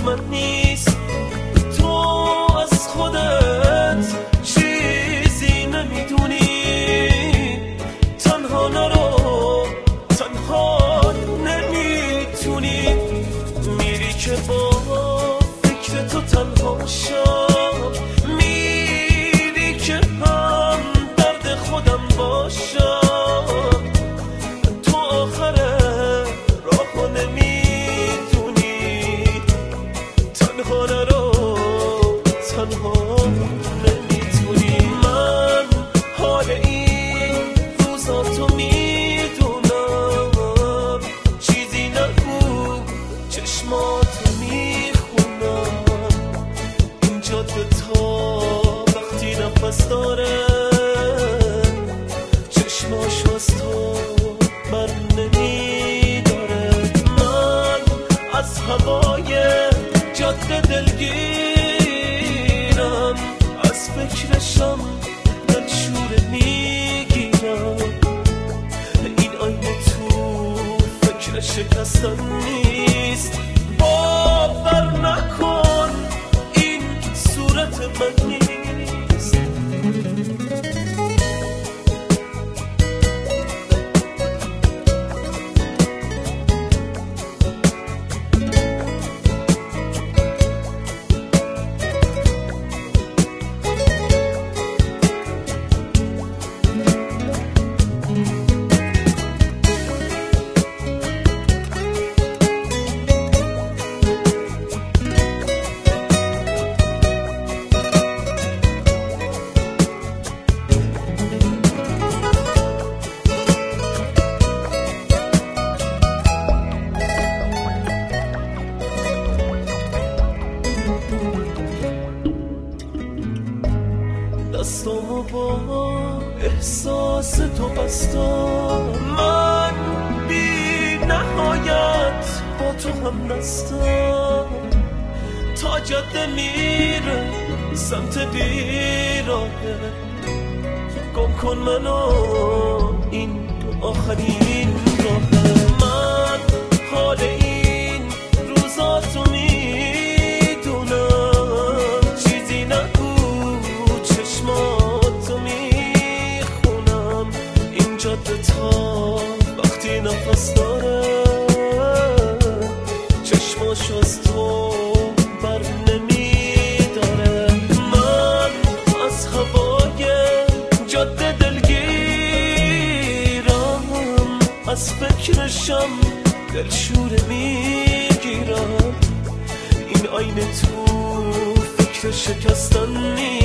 من نیست. تو از خودت چیزی نمیدونی، تنها نرو، تنها نمیتونی. میری که با فکر تو تنها شم، میری که هم درد خودم باشم. تو آخر راهو نمیدونی، تنها نرو، تنها نمیتونی. من حال این روزا تو میدونم، چیزی نگو چشماتو میخونم. این جاده تا وقتی نفس داره، چشماشو از تو بر نمیداره. من از هوای جاده دلگیرم، از فکرشم دلشوره میگیرم. این آینه تو فکر شکستن نیست، باور نکن این صورت من نیست. دستامو با احساس تو بستم، من بی نهایت با تو هم دستم. تا جاده میره سمت بیراهه، گم کن منو، این آخرین راهه. من حال این روزا تو میدونم، چیزی نگو چشماتو میخونم. این جاده تا وقتی نفس داره، چشماشو از تو بر نمیداره. من از هوای جاده دلگیرم، از فکرشم دلشوره میگیرم. این آینه تو فکر شکستن نیست،